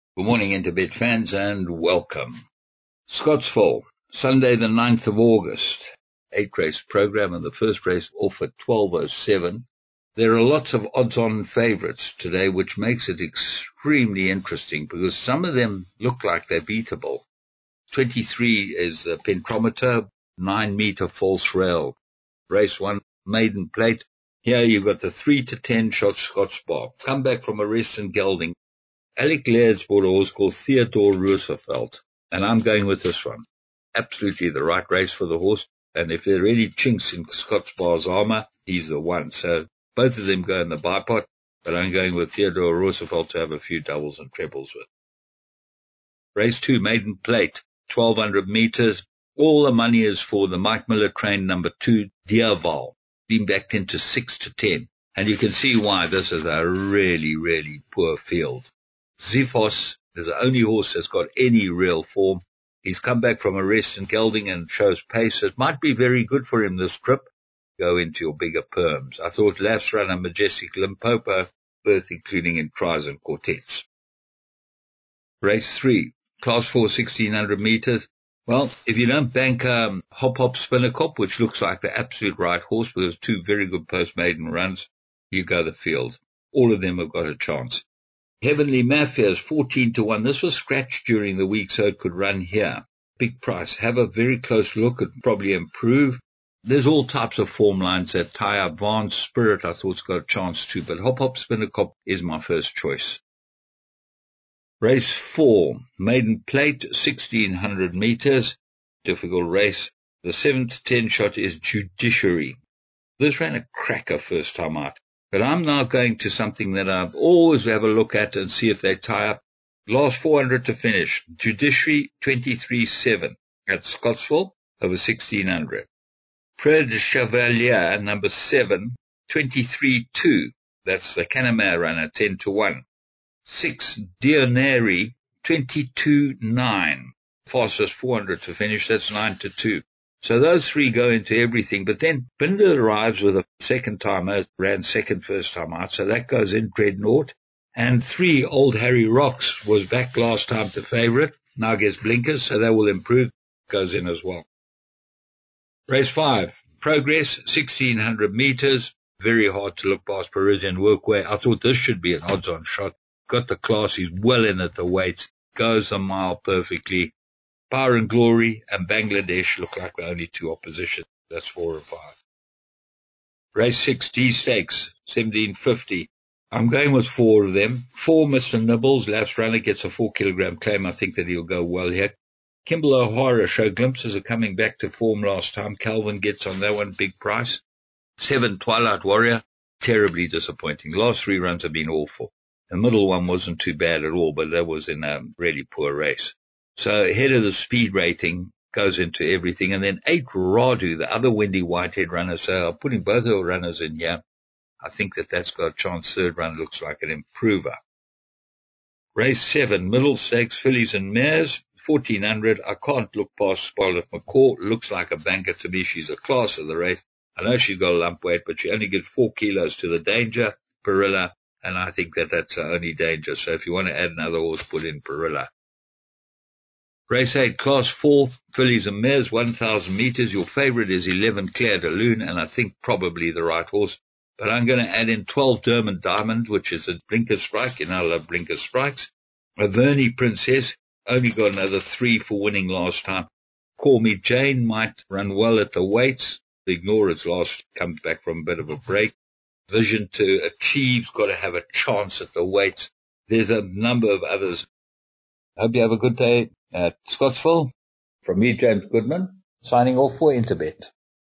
Good morning, Interbet fans, and welcome. Scottsville, Sunday the 9th of August. 8-race program, and the first race off at 12:07. There are lots of odds-on favourites today, which makes it extremely interesting because some of them look like they're beatable. 23 is Pentrometer, 9-meter false rail. Race 1, maiden plate. Here you've got the 3 to 10 shot Scotch Bar. Come back from a rest in Gelding. Alec Laird's bought a horse called Theodore Roosevelt, and I'm going with this one. Absolutely the right race for the horse, and if there are any chinks in Scotch Bar's armour, he's the one. So both of them go in the bipot, but I'm going with Theodore Roosevelt to have a few doubles and trebles with. Race 2, maiden plate, 1,200 metres. All the money is for the Mike Miller train number 2, Deerval, being backed into 6 to 10. And you can see why this is a really, really poor field. Ziphos is the only horse that's got any real form. He's come back from a rest in Gelding and shows pace. It might be very good for him this trip. Go into your bigger perms. I thought Laps Runner, Majestic Limpopo, both including in tries and quartets. Race 3, Class 4, 1,600 metres. Well, if you don't bank Hop Hop Spinnerkop, which looks like the absolute right horse with 2 very good post-maiden runs, you go the field. All of them have got a chance. Heavenly Mafia is 14 to 1. This was scratched during the week, so it could run here. Big price. Have a very close look. It probably improve. There's all types of form lines that tie up. Vance Spirit, I thought's got a chance too, but Hop Hop Spinnerkop is my first choice. Race 4, maiden plate, 1,600 metres. Difficult race. The 7 to 10 shot is Judiciary. This ran a cracker first time out. But I'm now going to something that I always have a look at and see if they tie up. Last 400 to finish. Judiciary 23-7 at Scottsville over 1,600. Preux de Chevalier number 7, 23-2. That's the Canamare runner, 10 to 1. 6 Dionary 22-9. Fastest 400 to finish. That's 9 to 2. So those 3 go into everything, but then Binder arrives with a second timer, ran second first time out, so that goes in Dreadnought. And 3 Old Harry Rocks was back last time to favourite, now gets blinkers, so that will improve, goes in as well. Race 5, Progress, 1,600 metres, very hard to look past Parisian Workway. I thought this should be an odds-on shot, got the class, he's well in at the weights, goes the mile perfectly. Power and Glory and Bangladesh look like the only 2 oppositions. That's 4 and 5. Race 6, D-Stakes, 1,750. I'm going with 4 of them. 4 Mr. Nibbles. Laps Runner gets a 4-kilogram claim. I think that he'll go well here. Kimball O'Hara showed glimpses of coming back to form last time. Calvin gets on that one, big price. 7 Twilight Warrior, terribly disappointing. Last 3 runs have been awful. The middle one wasn't too bad at all, but that was in a really poor race. So head of the speed rating goes into everything. And then 8 Radu, the other Wendy Whitehead runner. So I'm putting both of the runners in here. I think that that's got a chance. Third run looks like an improver. Race 7, Middle Stakes, Fillies and Mares, 1,400. I can't look past Scarlett McCaw. Looks like a banker to me. She's a class of the race. I know she's got a lump weight, but she only gives 4 kilos to the Danger, Perilla. And I think that that's the only danger. So if you want to add another horse, put in Perilla. Race 8, Class 4, Fillies and Mares, 1,000 metres. Your favourite is 11, Claire de Lune, and I think probably the right horse. But I'm going to add in 12, Dermot Diamond, which is a blinker strike, and I love blinker strikes. Averny Princess, only got another 3 for winning last time. Call Me Jane might run well at the weights. Ignore its last, comes back from a bit of a break. Vision to Achieve's got to have a chance at the weights. There's a number of others. Hope you have a good day at Scottsville. From me, James Goodman, signing off for Interbet.